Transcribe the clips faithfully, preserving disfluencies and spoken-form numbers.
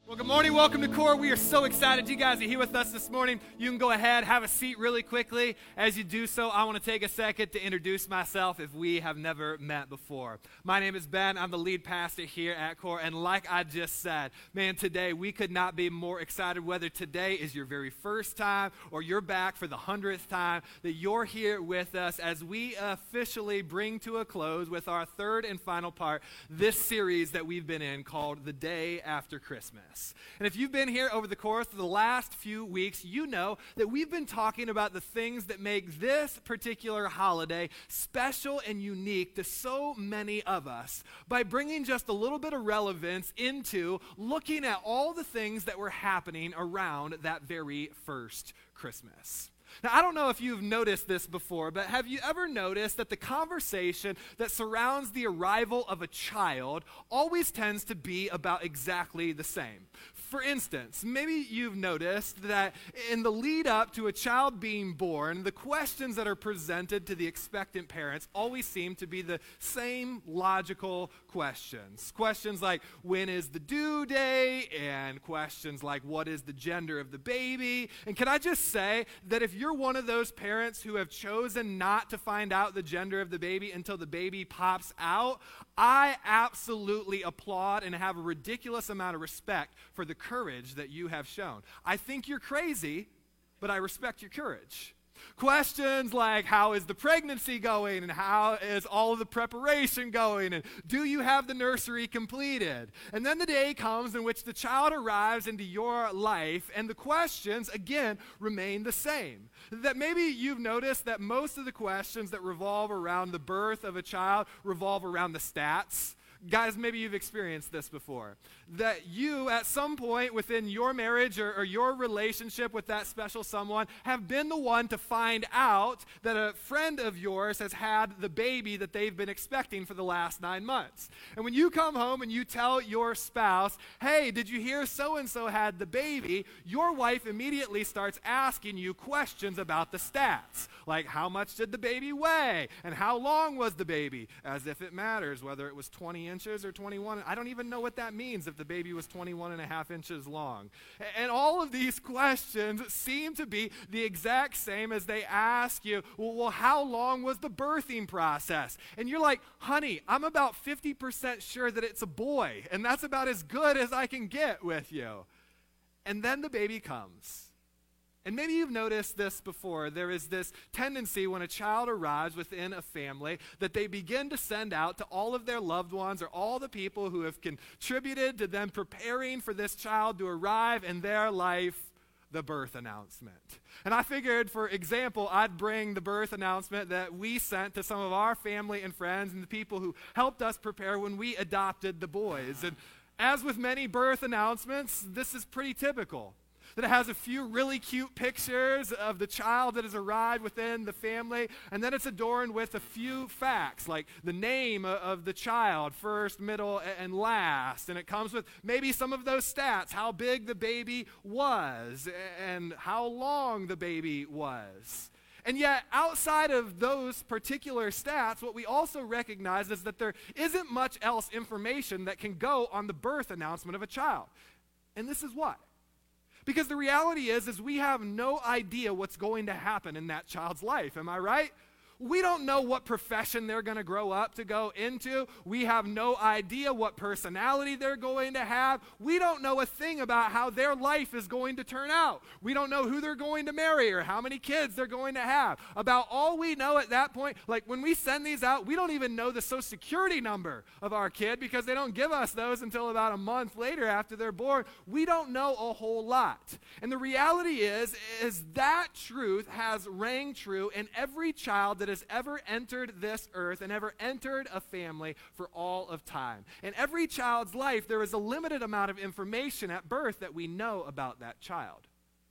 Well, good morning. Welcome to Core. We are so excited you guys are here with us this morning. You can go ahead, have a seat really quickly. As you do so, I want to take a second to introduce myself if we have never met before. My name is Ben. I'm the lead pastor here at Core. And like I just said, man, today we could not be more excited, whether today is your very first time or you're back for the hundredth time, that you're here with us as we officially bring to a close with our third and final part, this series that we've been in called The Day After Christmas. And if you've been here over the course of the last few weeks, you know that we've been talking about the things that make this particular holiday special and unique to so many of us by bringing just a little bit of relevance into looking at all the things that were happening around that very first Christmas. Now, I don't know if you've noticed this before, but have you ever noticed that the conversation that surrounds the arrival of a child always tends to be about exactly the same? For instance, maybe you've noticed that in the lead up to a child being born, the questions that are presented to the expectant parents always seem to be the same logical questions. Questions like, when is the due date? And questions like, what is the gender of the baby? And can I just say that if you're one of those parents who have chosen not to find out the gender of the baby until the baby pops out, I absolutely applaud and have a ridiculous amount of respect for the courage that you have shown. I think you're crazy, but I respect your courage. Questions like, how is the pregnancy going, and how is all of the preparation going, and do you have the nursery completed? And then the day comes in which the child arrives into your life, and the questions, again, remain the same. That maybe you've noticed that most of the questions that revolve around the birth of a child revolve around the stats. Guys, maybe you've experienced this before, that you at some point within your marriage or, or your relationship with that special someone have been the one to find out that a friend of yours has had the baby that they've been expecting for the last nine months. And when you come home and you tell your spouse, hey, did you hear so-and-so had the baby? Your wife immediately starts asking you questions about the stats, like how much did the baby weigh? And how long was the baby? As if it matters whether it was twenty inches or twenty-one. I don't even know what that means if the baby was twenty-one and a half inches long. And all of these questions seem to be the exact same as they ask you, well, well, how long was the birthing process? And you're like, honey, I'm about fifty percent sure that it's a boy, and that's about as good as I can get with you. And then the baby comes. And maybe you've noticed this before. There is this tendency when a child arrives within a family that they begin to send out to all of their loved ones or all the people who have contributed to them preparing for this child to arrive in their life, the birth announcement. And I figured, for example, I'd bring the birth announcement that we sent to some of our family and friends and the people who helped us prepare when we adopted the boys. And as with many birth announcements, this is pretty typical. That it has a few really cute pictures of the child that has arrived within the family, and then it's adorned with a few facts, like the name of the child, first, middle, and last. And it comes with maybe some of those stats, how big the baby was, and how long the baby was. And yet, outside of those particular stats, what we also recognize is that there isn't much else information that can go on the birth announcement of a child. And this is why. Because the reality is, is we have no idea what's going to happen in that child's life. Am I right? We don't know what profession they're going to grow up to go into. We have no idea what personality they're going to have. We don't know a thing about how their life is going to turn out. We don't know who they're going to marry or how many kids they're going to have. About all we know at that point, like when we send these out, we don't even know the social security number of our kid because they don't give us those until about a month later after they're born. We don't know a whole lot. And the reality is, is that truth has rang true in every child that has ever entered this earth and ever entered a family for all of time. In every child's life, there is a limited amount of information at birth that we know about that child.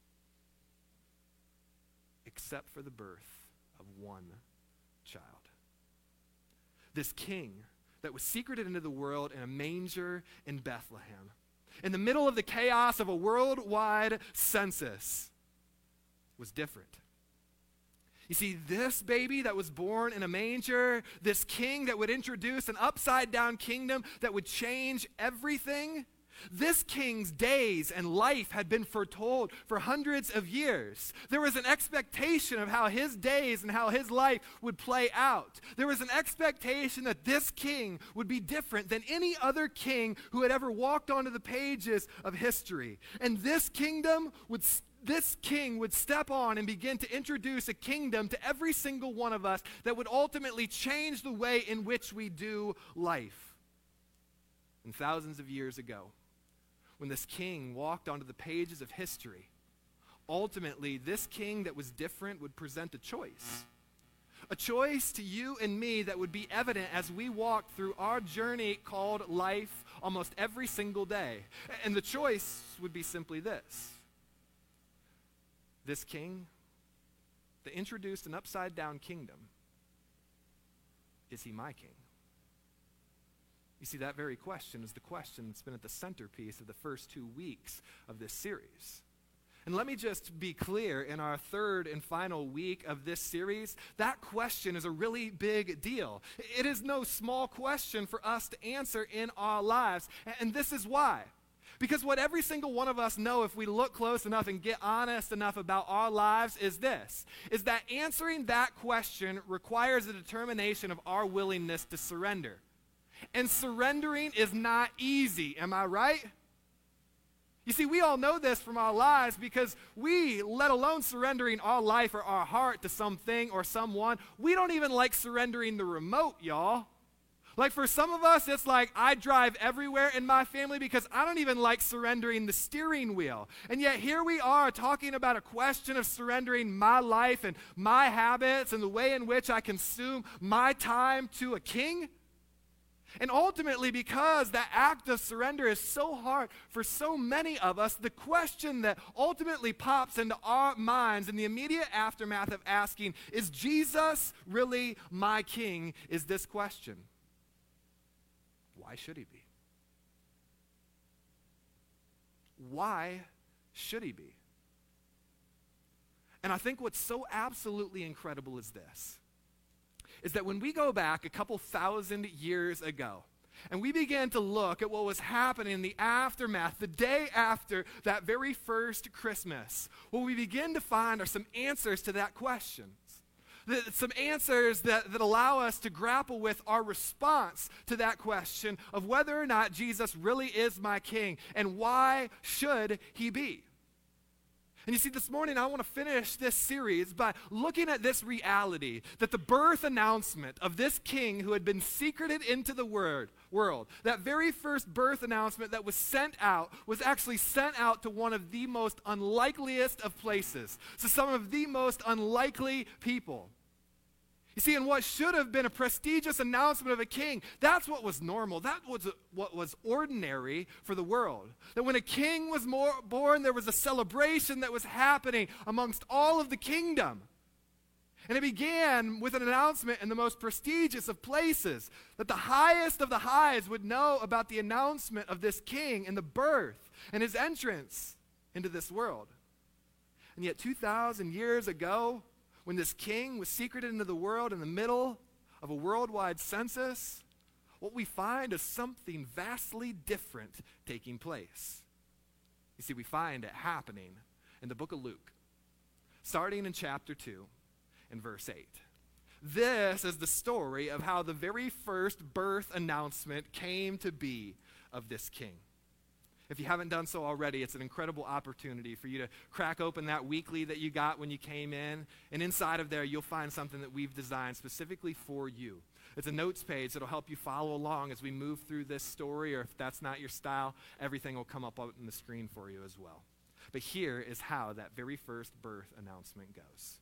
Except for the birth of one child. This king that was secreted into the world in a manger in Bethlehem. In the middle of the chaos of a worldwide census was different. You see, this baby that was born in a manger, this king that would introduce an upside-down kingdom that would change everything, This king's days and life had been foretold for hundreds of years. There was an expectation of how his days and how his life would play out. There was an expectation that this king would be different than any other king who had ever walked onto the pages of history. And this kingdom would This king would step on and begin to introduce a kingdom to every single one of us that would ultimately change the way in which we do life. And thousands of years ago, when this king walked onto the pages of history, ultimately this king that was different would present a choice. A choice to you and me that would be evident as we walk through our journey called life almost every single day. And the choice would be simply this. This king that introduced an upside-down kingdom, is he my king? You see, that very question is the question that's been at the centerpiece of the first two weeks of this series. And let me just be clear, in our third and final week of this series, that question is a really big deal. It is no small question for us to answer in our lives, and this is why. Because what every single one of us know, if we look close enough and get honest enough about our lives, is this, is that answering that question requires a determination of our willingness to surrender. And surrendering is not easy, am I right? You see, we all know this from our lives because we, let alone surrendering our life or our heart to something or someone, we don't even like surrendering the remote, y'all. Like for some of us, it's like I drive everywhere in my family because I don't even like surrendering the steering wheel. And yet here we are talking about a question of surrendering my life and my habits and the way in which I consume my time to a king. And ultimately, because that act of surrender is so hard for so many of us, the question that ultimately pops into our minds in the immediate aftermath of asking, is Jesus really my king, is this question. Why should he be? Why should he be? And I think what's so absolutely incredible is this, is that when we go back a couple thousand years ago, and we began to look at what was happening in the aftermath, the day after that very first Christmas, what we begin to find are some answers to that question. The, some answers that, that allow us to grapple with our response to that question of whether or not Jesus really is my king, and why should he be? And you see, this morning I want to finish this series by looking at this reality that the birth announcement of this king who had been secreted into the word, world, that very first birth announcement that was sent out, was actually sent out to one of the most unlikeliest of places, to some of the most unlikely people. You see, in what should have been a prestigious announcement of a king, that's what was normal. That was what was ordinary for the world. That when a king was more born, there was a celebration that was happening amongst all of the kingdom. And it began with an announcement in the most prestigious of places, that the highest of the highs would know about the announcement of this king and the birth and his entrance into this world. And yet two thousand years ago, when this king was secreted into the world in the middle of a worldwide census, what we find is something vastly different taking place. You see, we find it happening in the book of Luke, starting in chapter two and verse eight. This is the story of how the very first birth announcement came to be of this king. If you haven't done so already, it's an incredible opportunity for you to crack open that weekly that you got when you came in, and inside of there, you'll find something that we've designed specifically for you. It's a notes page that'll help you follow along as we move through this story, or if that's not your style, everything will come up on the screen for you as well. But here is how that very first birth announcement goes.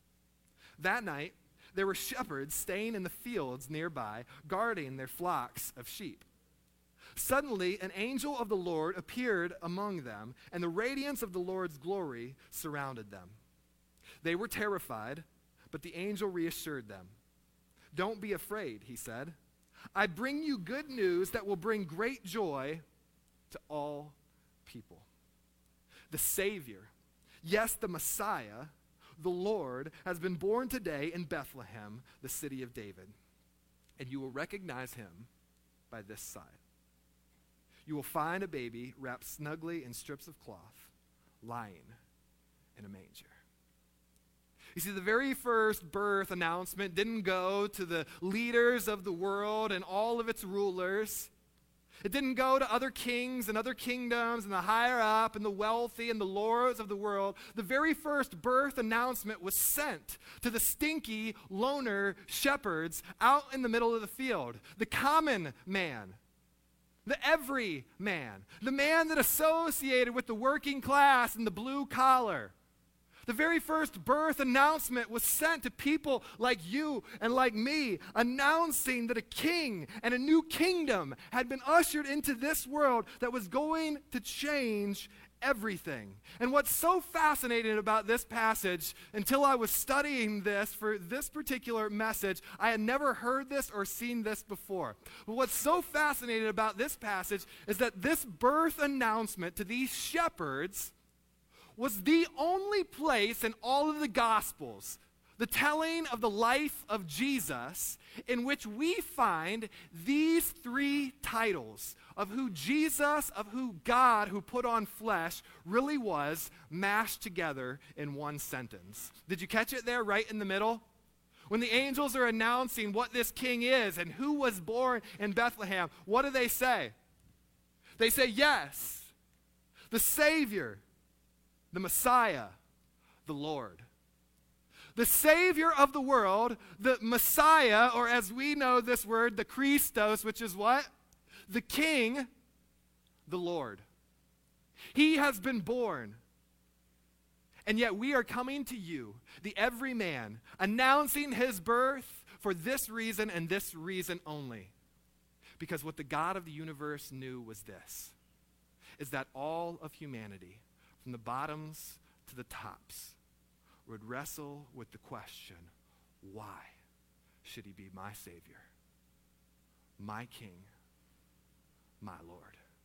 That night, there were shepherds staying in the fields nearby, guarding their flocks of sheep. Suddenly, an angel of the Lord appeared among them, and the radiance of the Lord's glory surrounded them. They were terrified, but the angel reassured them. "Don't be afraid," he said. "I bring you good news that will bring great joy to all people. The Savior, yes, the Messiah, the Lord, has been born today in Bethlehem, the city of David, and you will recognize him by this sign. you will find a baby wrapped snugly in strips of cloth, lying in a manger. You see, the very first birth announcement didn't go to the leaders of the world and all of its rulers. It didn't go to other kings and other kingdoms and the higher up and the wealthy and the lords of the world. The very first birth announcement was sent to the stinky, loner shepherds out in the middle of the field, the common man, the every man, the man that associated with the working class and the blue collar. The very first birth announcement was sent to people like you and like me, announcing that a king and a new kingdom had been ushered into this world that was going to change everything. And what's so fascinating about this passage, until I was studying this for this particular message, I had never heard this or seen this before. But what's so fascinating about this passage is that this birth announcement to these shepherds was the only place in all of the Gospels, the telling of the life of Jesus, in which we find these three titles of who Jesus, of who God, who put on flesh, really was, mashed together in one sentence. Did you catch it there, right in the middle? When the angels are announcing what this king is and who was born in Bethlehem, what do they say? They say, yes, the Savior, the Messiah, the Lord. The Savior of the world, the Messiah, or as we know this word, the Christos, which is what? The King, the Lord. He has been born. And yet we are coming to you, the everyman, announcing his birth for this reason and this reason only. Because what the God of the universe knew was this, is that all of humanity, from the bottoms to the tops, would wrestle with the question, why should he be my Savior, my King, my Lord?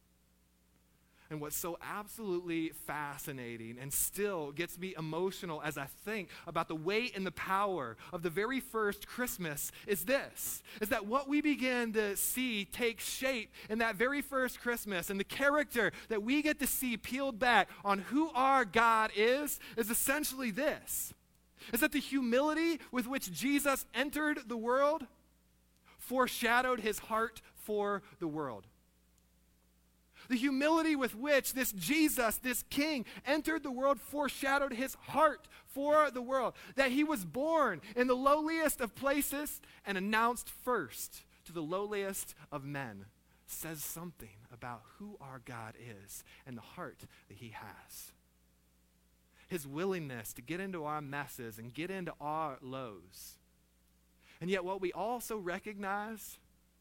And what's so absolutely fascinating and still gets me emotional as I think about the weight and the power of the very first Christmas is this, is that what we begin to see take shape in that very first Christmas and the character that we get to see peeled back on who our God is, is essentially this, is that the humility with which Jesus entered the world foreshadowed his heart for the world. The humility with which this Jesus, this King, entered the world foreshadowed his heart for the world. That he was born in the lowliest of places and announced first to the lowliest of men says something about who our God is and the heart that he has. His willingness to get into our messes and get into our lows. And yet what we also recognize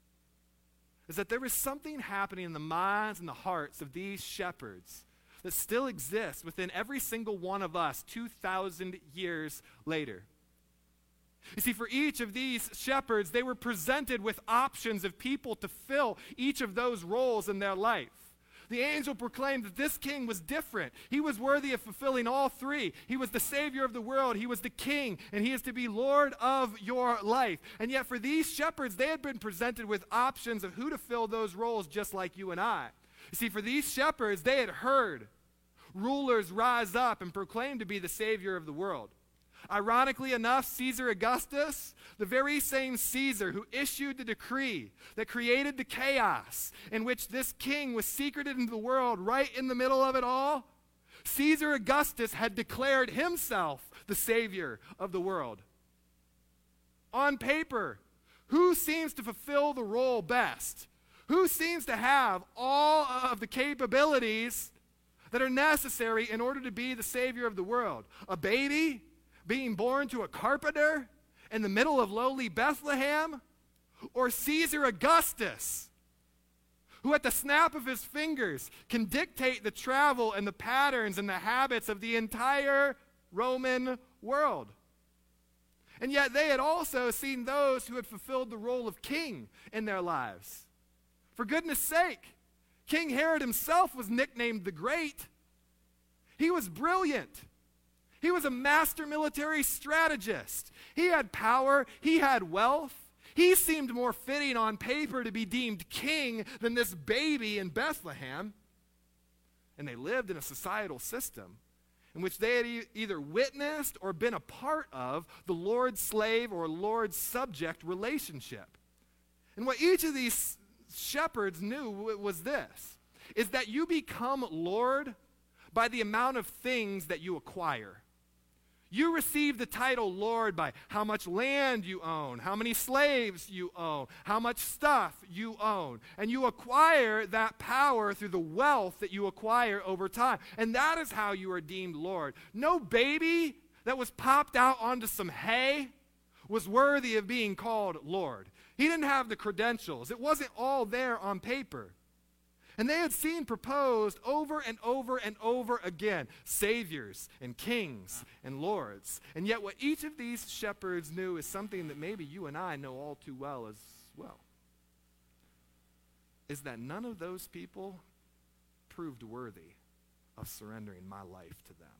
is that there is something happening in the minds and the hearts of these shepherds that still exists within every single one of us two thousand years later. You see, for each of these shepherds, they were presented with options of people to fill each of those roles in their life. The angel proclaimed that this king was different. He was worthy of fulfilling all three. He was the Savior of the world. He was the king, and he is to be Lord of your life. And yet for these shepherds, they had been presented with options of who to fill those roles just like you and I. You see, for these shepherds, they had heard rulers rise up and proclaim to be the Savior of the world. Ironically enough, Caesar Augustus, the very same Caesar who issued the decree that created the chaos in which this king was secreted into the world right in the middle of it all, Caesar Augustus had declared himself the Savior of the world. On paper, who seems to fulfill the role best? Who seems to have all of the capabilities that are necessary in order to be the Savior of the world? A baby being born to a carpenter in the middle of lowly Bethlehem? Or Caesar Augustus, who at the snap of his fingers can dictate the travel and the patterns and the habits of the entire Roman world? And yet they had also seen those who had fulfilled the role of king in their lives. For goodness sake, King Herod himself was nicknamed the Great. He was brilliant. He was a master military strategist. He had power. He had wealth. He seemed more fitting on paper to be deemed king than this baby in Bethlehem. And they lived in a societal system in which they had e- either witnessed or been a part of the Lord's slave or Lord's subject relationship. And what each of these shepherds knew was this, is that you become Lord by the amount of things that you acquire. You receive the title Lord by how much land you own, how many slaves you own, how much stuff you own. And you acquire that power through the wealth that you acquire over time. And that is how you are deemed Lord. No baby that was popped out onto some hay was worthy of being called Lord. He didn't have the credentials. It wasn't all there on paper. And they had seen proposed over and over and over again, saviors and kings and lords. And yet what each of these shepherds knew is something that maybe you and I know all too well as well, is that none of those people proved worthy of surrendering my life to them.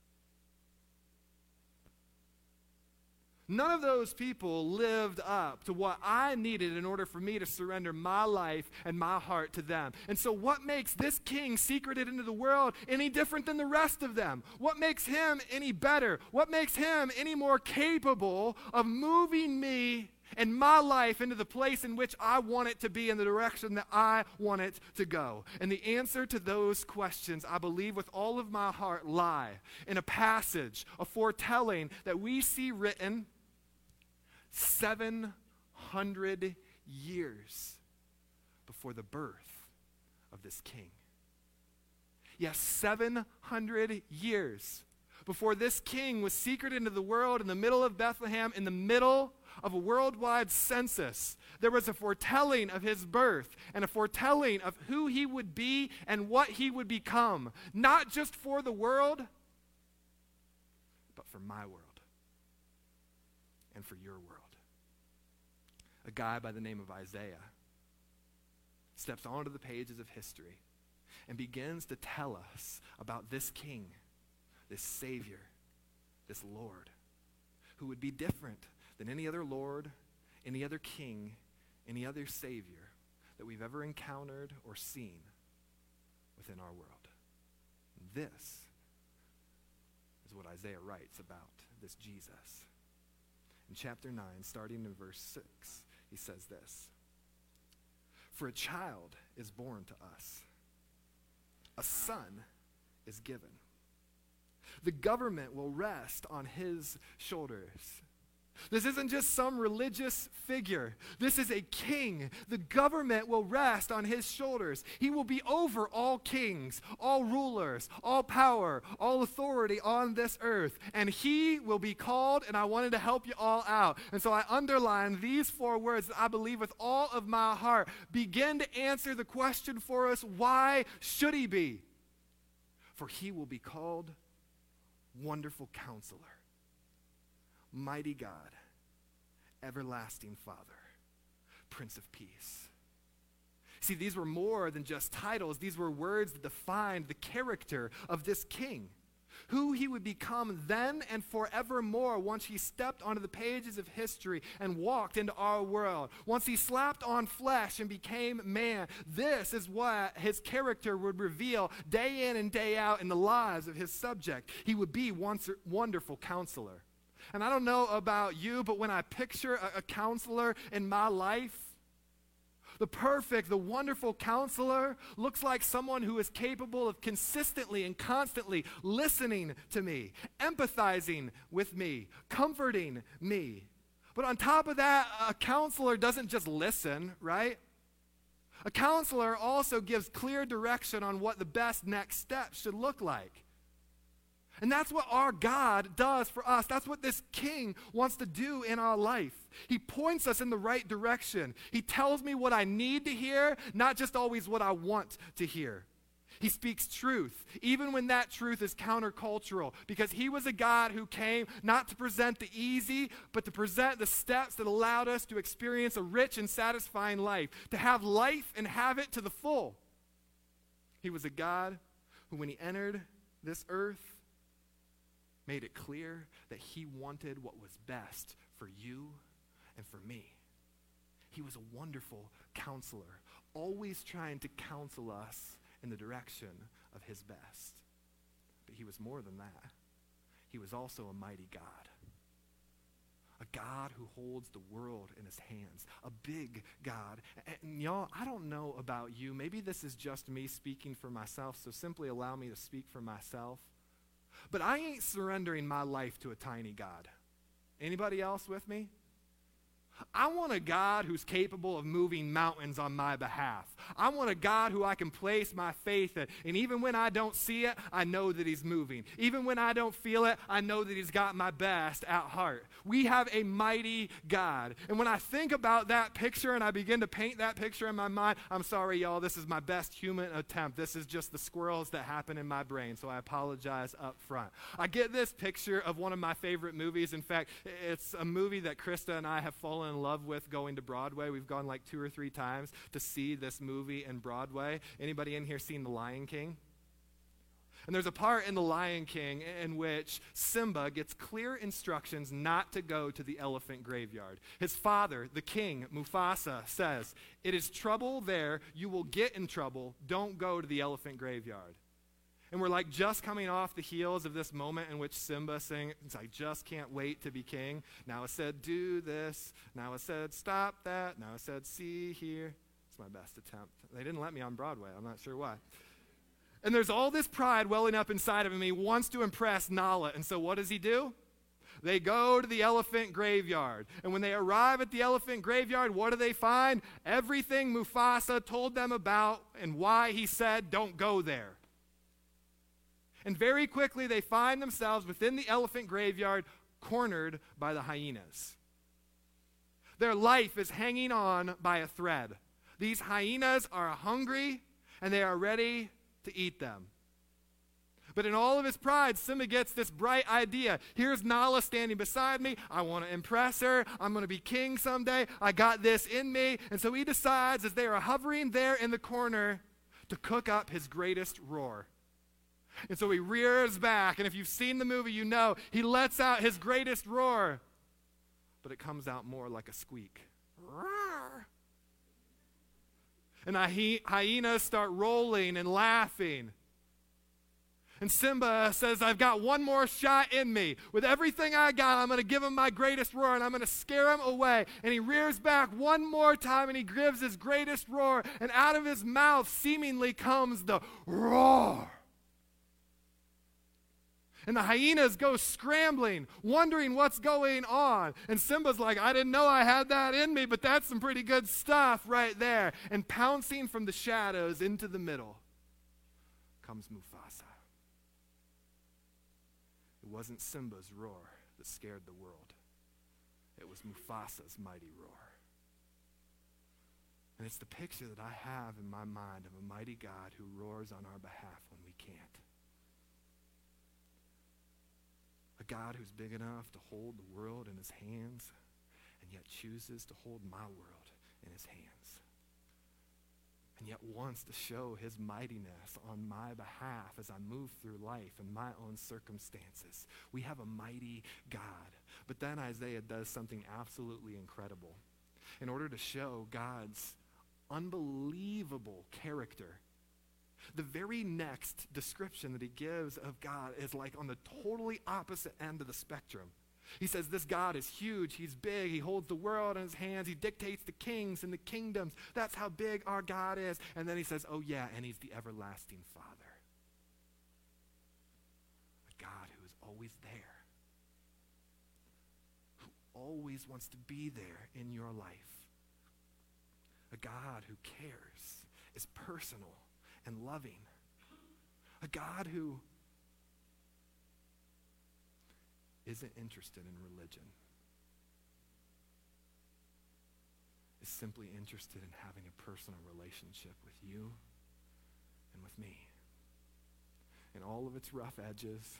None of those people lived up to what I needed in order for me to surrender my life and my heart to them. And so what makes this king secreted into the world any different than the rest of them? What makes him any better? What makes him any more capable of moving me and my life into the place in which I want it to be, in the direction that I want it to go? And the answer to those questions, I believe with all of my heart, lie in a passage, a foretelling that we see written seven hundred years before the birth of this king. Yes, seven hundred years before this king was secreted into the world in the middle of Bethlehem, in the middle of a worldwide census. There was a foretelling of his birth and a foretelling of who he would be and what he would become, not just for the world, but for my world and for your world. A guy by the name of Isaiah steps onto the pages of history and begins to tell us about this king, this Savior, this Lord, who would be different than any other Lord, any other king, any other Savior that we've ever encountered or seen within our world. This is what Isaiah writes about this Jesus. In chapter nine, starting in verse six, he says this: "For a child is born to us, a son is given. The government will rest on his shoulders." This isn't just some religious figure. This is a king. The government will rest on his shoulders. He will be over all kings, all rulers, all power, all authority on this earth. And he will be called, and I wanted to help you all out. And so I underline these four words that I believe with all of my heart begin to answer the question for us, why should he be? For he will be called Wonderful Counselor, Mighty God, Everlasting Father, Prince of Peace. See, these were more than just titles. These were words that defined the character of this king, who he would become then and forevermore once he stepped onto the pages of history and walked into our world. Once he slapped on flesh and became man, this is what his character would reveal day in and day out in the lives of his subject. He would be once Wonderful Counselor. And I don't know about you, but when I picture a, a counselor in my life, the perfect, the wonderful counselor looks like someone who is capable of consistently and constantly listening to me, empathizing with me, comforting me. But on top of that, a counselor doesn't just listen, right? A counselor also gives clear direction on what the best next step should look like. And that's what our God does for us. That's what this king wants to do in our life. He points us in the right direction. He tells me what I need to hear, not just always what I want to hear. He speaks truth, even when that truth is countercultural, because he was a God who came not to present the easy, but to present the steps that allowed us to experience a rich and satisfying life, to have life and have it to the full. He was a God who, when he entered this earth, made it clear that he wanted what was best for you and for me. He was a wonderful counselor, always trying to counsel us in the direction of his best. But he was more than that. He was also a mighty God. A God who holds the world in his hands. A big God. And y'all, I don't know about you. Maybe this is just me speaking for myself, so simply allow me to speak for myself. But I ain't surrendering my life to a tiny God. Anybody else with me? I want a God who's capable of moving mountains on my behalf. I want a God who I can place my faith in. And even when I don't see it, I know that he's moving. Even when I don't feel it, I know that he's got my best at heart. We have a mighty God. And when I think about that picture and I begin to paint that picture in my mind, I'm sorry, y'all, this is my best human attempt. This is just the squirrels that happen in my brain, so I apologize up front. I get this picture of one of my favorite movies. In fact, it's a movie that Krista and I have fallen in love with going to Broadway. We've gone like two or three times to see this movie in Broadway. Anybody in here seen The Lion King? And there's a part in The Lion King in which Simba gets clear instructions not to go to the elephant graveyard. His father, the king, Mufasa, says, "It is trouble there. You will get in trouble. Don't go to the elephant graveyard." And we're like just coming off the heels of this moment in which Simba sings, "I just can't wait to be king. Now it said, do this. Now it said, stop that. Now it said, see here." It's my best attempt. They didn't let me on Broadway. I'm not sure why. And there's all this pride welling up inside of him. He wants to impress Nala. And so what does he do? They go to the elephant graveyard. And when they arrive at the elephant graveyard, what do they find? Everything Mufasa told them about and why he said, don't go there. And very quickly, they find themselves within the elephant graveyard, cornered by the hyenas. Their life is hanging on by a thread. These hyenas are hungry, and they are ready to eat them. But in all of his pride, Simba gets this bright idea. Here's Nala standing beside me. I want to impress her. I'm going to be king someday. I got this in me. And so he decides, as they are hovering there in the corner, to cook up his greatest roar. And so he rears back, and if you've seen the movie, you know he lets out his greatest roar, but it comes out more like a squeak. Roar. And the hy- hyenas start rolling and laughing. And Simba says, I've got one more shot in me. With everything I got, I'm going to give him my greatest roar, and I'm going to scare him away. And he rears back one more time, and he gives his greatest roar, and out of his mouth seemingly comes the roar. And the hyenas go scrambling, wondering what's going on. And Simba's like, I didn't know I had that in me, but that's some pretty good stuff right there. And pouncing from the shadows into the middle comes Mufasa. It wasn't Simba's roar that scared the world. It was Mufasa's mighty roar. And it's the picture that I have in my mind of a mighty God who roars on our behalf when we can't. A God who's big enough to hold the world in his hands and yet chooses to hold my world in his hands. And yet wants to show his mightiness on my behalf as I move through life and my own circumstances. We have a mighty God. But then Isaiah does something absolutely incredible. In order to show God's unbelievable character, the very next description that he gives of God is like on the totally opposite end of the spectrum. He says this God is huge, he's big, he holds the world in his hands, he dictates the kings and the kingdoms. That's how big our God is. And then he says, oh yeah, and he's the everlasting Father. A God who is always there, who always wants to be there in your life. A God who cares, is personal and loving. A God who isn't interested in religion, is simply interested in having a personal relationship with you and with me. In all of its rough edges,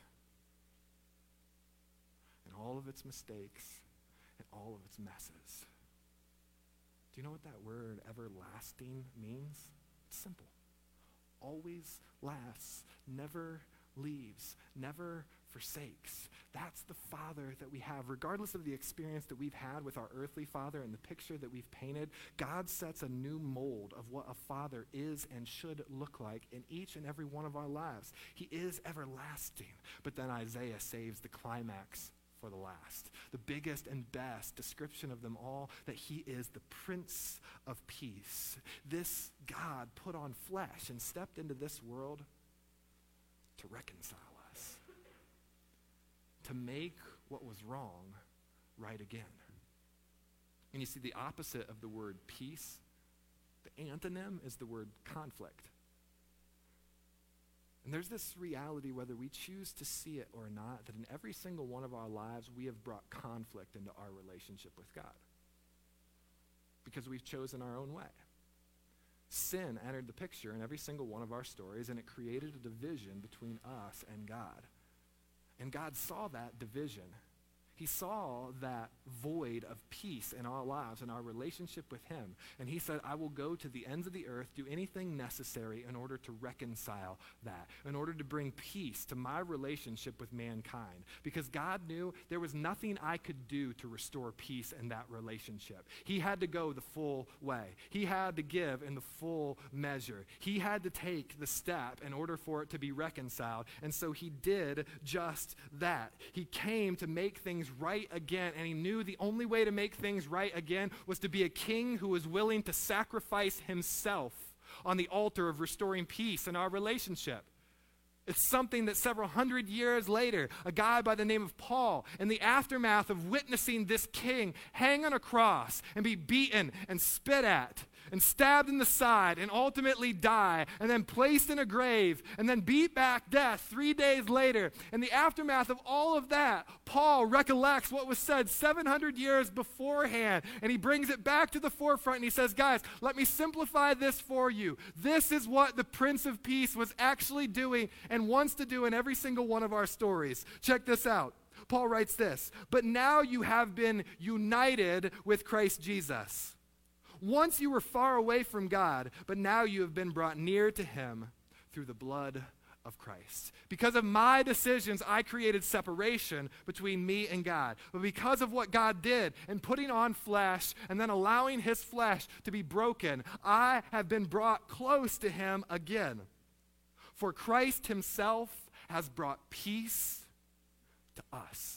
and all of its mistakes, and all of its messes. Do you know what that word everlasting means? It's simple. Always lasts, never leaves, never forsakes. That's the Father that we have. Regardless of the experience that we've had with our earthly father and the picture that we've painted, God sets a new mold of what a father is and should look like in each and every one of our lives. He is everlasting. But then Isaiah saves the climax for the last, the biggest and best description of them all, that he is the Prince of Peace. This God put on flesh and stepped into this world to reconcile us, to make what was wrong right again. And you see, the opposite of the word peace, the antonym, is the word conflict. And there's this reality, whether we choose to see it or not, that in every single one of our lives, we have brought conflict into our relationship with God because we've chosen our own way. Sin entered the picture in every single one of our stories, and it created a division between us and God. And God saw that division. He saw that void of peace in our lives and our relationship with him. And he said, I will go to the ends of the earth, do anything necessary in order to reconcile that, in order to bring peace to my relationship with mankind. Because God knew there was nothing I could do to restore peace in that relationship. He had to go the full way. He had to give in the full measure. He had to take the step in order for it to be reconciled. And so he did just that. He came to make things right again, and he knew the only way to make things right again was to be a king who was willing to sacrifice himself on the altar of restoring peace in our relationship. It's something that several hundred years later, a guy by the name of Paul, in the aftermath of witnessing this king hang on a cross and be beaten and spit at and stabbed in the side and ultimately die and then placed in a grave and then beat back death three days later. In the aftermath of all of that, Paul recollects what was said seven hundred years beforehand, and he brings it back to the forefront and he says, guys, let me simplify this for you. This is what the Prince of Peace was actually doing and wants to do in every single one of our stories. Check this out. Paul writes this, but now you have been united with Christ Jesus. Once you were far away from God, but now you have been brought near to him through the blood of Christ. Because of my decisions, I created separation between me and God. But because of what God did in putting on flesh and then allowing his flesh to be broken, I have been brought close to him again. For Christ himself has brought peace to us.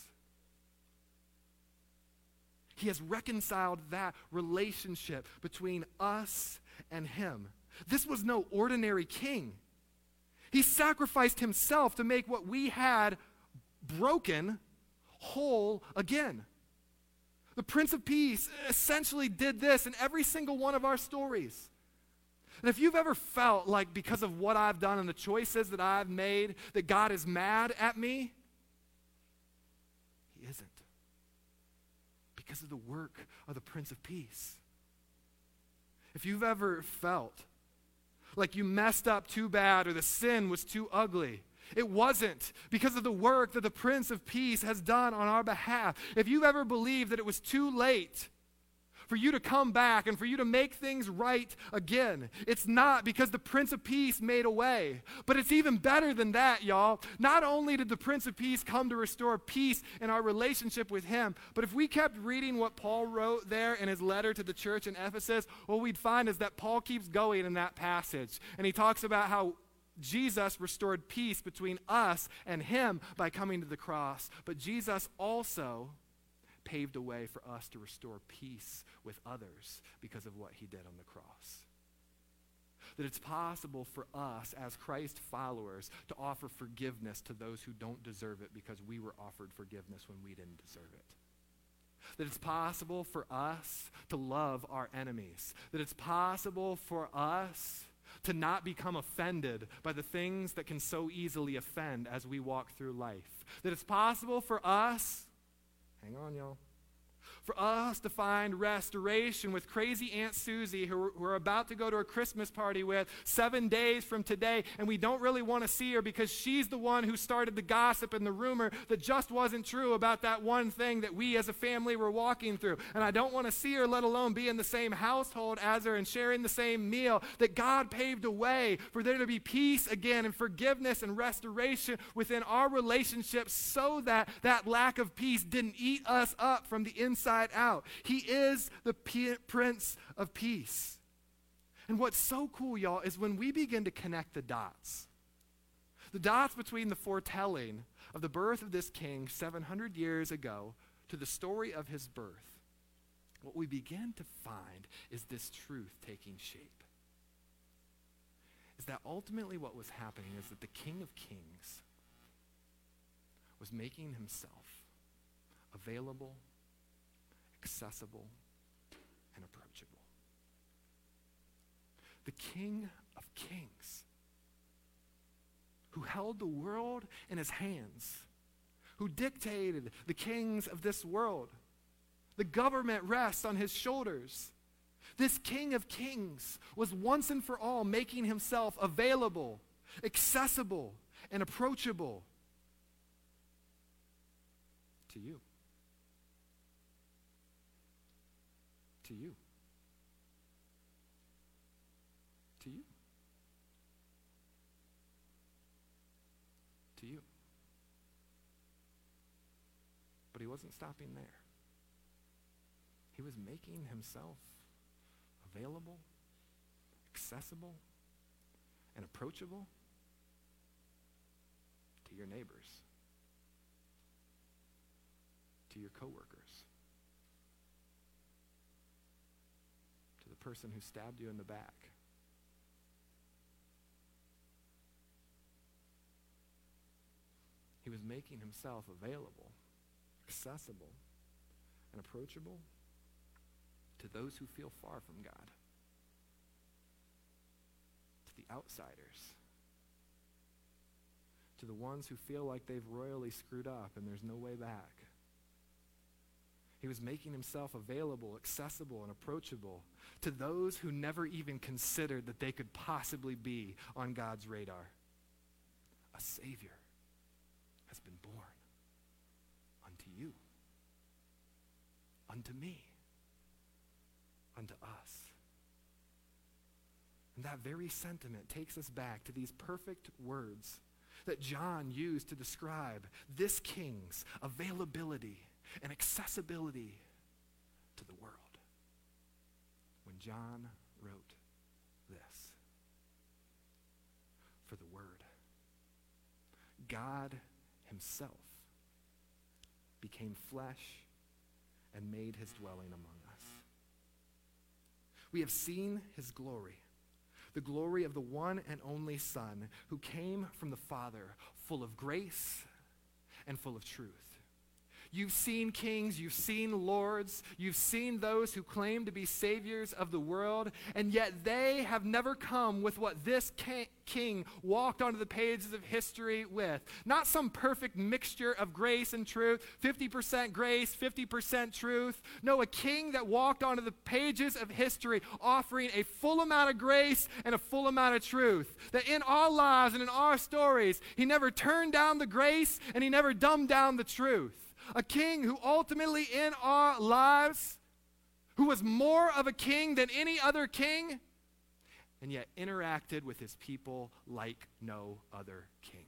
He has reconciled that relationship between us and him. This was no ordinary king. He sacrificed himself to make what we had broken whole again. The Prince of Peace essentially did this in every single one of our stories. And if you've ever felt like because of what I've done and the choices that I've made that God is mad at me, he isn't. Because of the work of the Prince of Peace. If you've ever felt like you messed up too bad or the sin was too ugly, it wasn't because of the work that the Prince of Peace has done on our behalf. If you've ever believed that it was too late for you to come back and for you to make things right again, it's not, because the Prince of Peace made a way. But it's even better than that, y'all. Not only did the Prince of Peace come to restore peace in our relationship with him, but if we kept reading what Paul wrote there in his letter to the church in Ephesus, what we'd find is that Paul keeps going in that passage. And he talks about how Jesus restored peace between us and him by coming to the cross. But Jesus also paved a way for us to restore peace with others because of what he did on the cross. That it's possible for us as Christ followers to offer forgiveness to those who don't deserve it because we were offered forgiveness when we didn't deserve it. That it's possible for us to love our enemies. That it's possible for us to not become offended by the things that can so easily offend as we walk through life. That it's possible for us, hang on y'all, for us to find restoration with crazy Aunt Susie, who we're about to go to a Christmas party with seven days from today, and we don't really want to see her because she's the one who started the gossip and the rumor that just wasn't true about that one thing that we as a family were walking through. And I don't want to see her, let alone be in the same household as her and sharing the same meal. That God paved a way for there to be peace again and forgiveness and restoration within our relationships so that that lack of peace didn't eat us up from the inside out. He is the P- Prince of Peace. And what's so cool, y'all, is when we begin to connect the dots, the dots between the foretelling of the birth of this king seven hundred years ago to the story of his birth, what we begin to find is this truth taking shape. Is that ultimately what was happening is that the King of Kings was making himself available, accessible, and approachable. The King of Kings, who held the world in his hands, who dictated the kings of this world. The government rests on his shoulders. This King of Kings was once and for all making himself available, accessible, and approachable to you. To you. To you. To you. But he wasn't stopping there. He was making himself available, accessible, and approachable to your neighbors, to your coworkers, to the person who stabbed you in the back. He was making himself available, accessible, and approachable to those who feel far from God, to the outsiders, to the ones who feel like they've royally screwed up and there's no way back. He was making himself available, accessible, and approachable to those who never even considered that they could possibly be on God's radar. A Savior has been born unto you, unto me, unto us. And that very sentiment takes us back to these perfect words that John used to describe this king's availability and accessibility to the world when John wrote this. For the Word, God himself, became flesh and made his dwelling among us. We have seen his glory, the glory of the one and only Son who came from the Father, full of grace and full of truth. You've seen kings, you've seen lords, you've seen those who claim to be saviors of the world, and yet they have never come with what this king walked onto the pages of history with. Not some perfect mixture of grace and truth, fifty percent grace, fifty percent truth. No, a king that walked onto the pages of history offering a full amount of grace and a full amount of truth. That in our lives and in our stories, he never turned down the grace and he never dumbed down the truth. A king who ultimately in our lives, who was more of a king than any other king, and yet interacted with his people like no other king.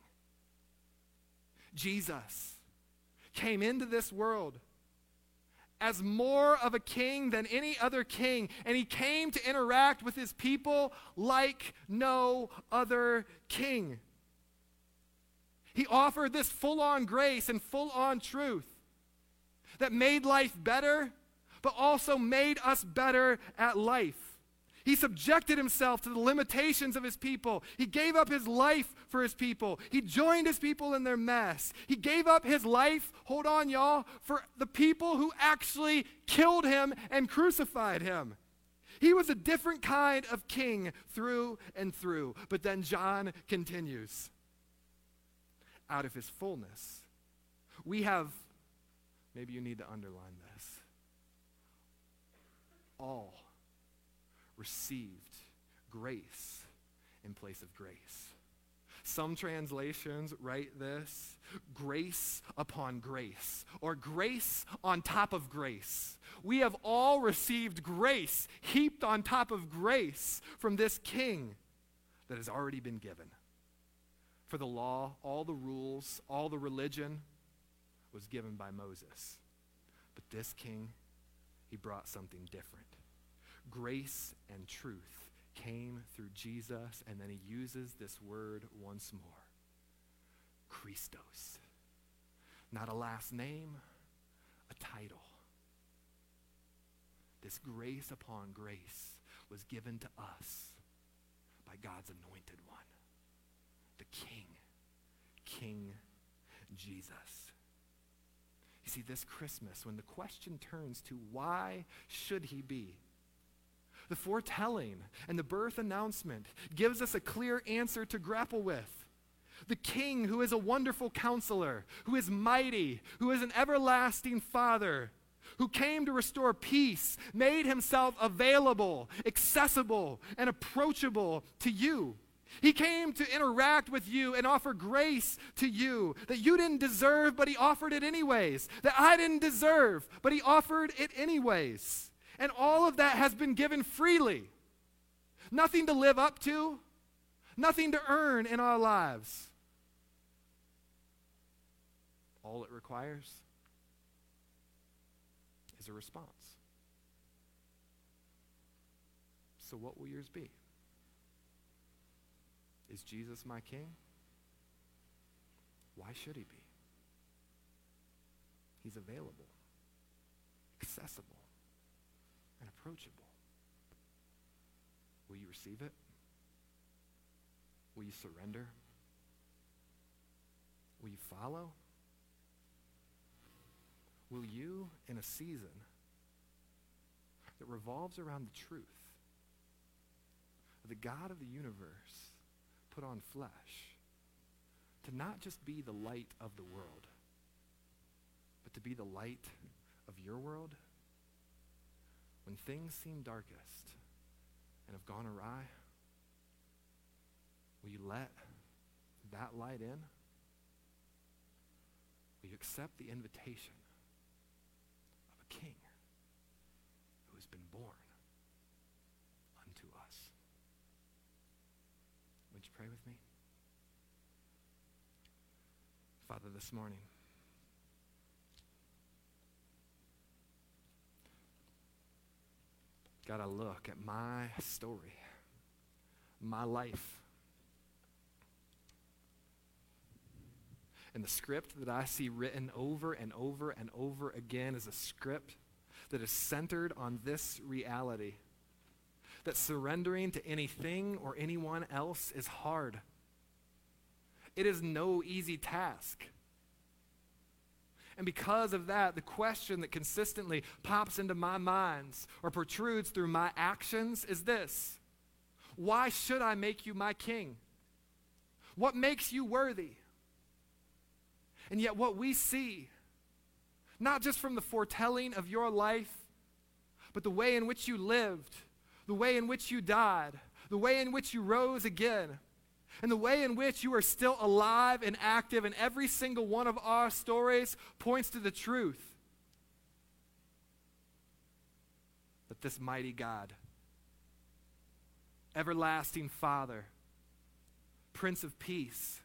Jesus came into this world as more of a king than any other king, and he came to interact with his people like no other king. He offered this full-on grace and full-on truth that made life better, but also made us better at life. He subjected himself to the limitations of his people. He gave up his life for his people. He joined his people in their mess. He gave up his life, hold on y'all, for the people who actually killed him and crucified him. He was a different kind of king through and through. But then John continues. Out of his fullness, we have, maybe you need to underline this, all received grace in place of grace. Some translations write this, grace upon grace, or grace on top of grace. We have all received grace heaped on top of grace from this king that has already been given. For the law, all the rules, all the religion was given by Moses. But this king, he brought something different. Grace and truth came through Jesus, and then he uses this word once more. Christos. Not a last name, a title. This grace upon grace was given to us by God's anointed one, the King, King Jesus. You see, this Christmas, when the question turns to why should he be, the foretelling and the birth announcement gives us a clear answer to grapple with. The King who is a wonderful counselor, who is mighty, who is an everlasting Father, who came to restore peace, made himself available, accessible, and approachable to you. He came to interact with you and offer grace to you that you didn't deserve, but he offered it anyways. That I didn't deserve, but he offered it anyways. And all of that has been given freely. Nothing to live up to, nothing to earn in our lives. All it requires is a response. So what will yours be? Is Jesus my King? Why should he be? He's available, accessible, and approachable. Will you receive it? Will you surrender? Will you follow? Will you, in a season that revolves around the truth, the God of the universe put on flesh, to not just be the light of the world, but to be the light of your world? When things seem darkest and have gone awry, will you let that light in? Will you accept the invitation of a King who has been born unto us? Would you pray with me? Father, this morning, God, I look at my story, my life, and the script that I see written over and over and over again is a script that is centered on this reality, that surrendering to anything or anyone else is hard. It is no easy task. And because of that, the question that consistently pops into my minds or protrudes through my actions is this: why should I make you my King? What makes you worthy? And yet what we see, not just from the foretelling of your life, but the way in which you lived, the way in which you died, the way in which you rose again, and the way in which you are still alive and active in every single one of our stories points to the truth that this mighty God, everlasting Father, Prince of Peace,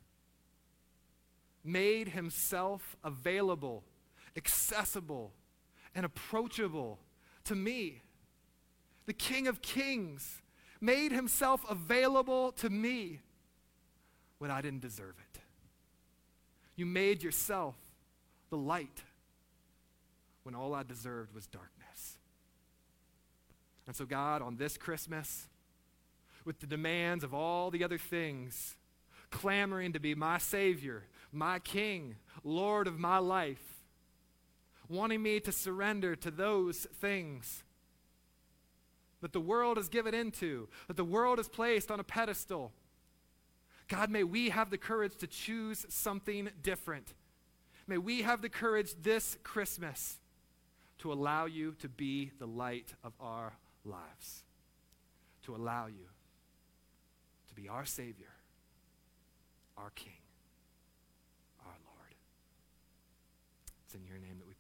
made himself available, accessible, and approachable to me. The King of Kings made himself available to me when I didn't deserve it. You made yourself the light when all I deserved was darkness. And so God, on this Christmas, with the demands of all the other things, clamoring to be my Savior, my King, Lord of my life, wanting me to surrender to those things that the world has given into, that the world has placed on a pedestal. God, may we have the courage to choose something different. May we have the courage this Christmas to allow you to be the light of our lives, to allow you to be our Savior, our King, our Lord. It's in your name that we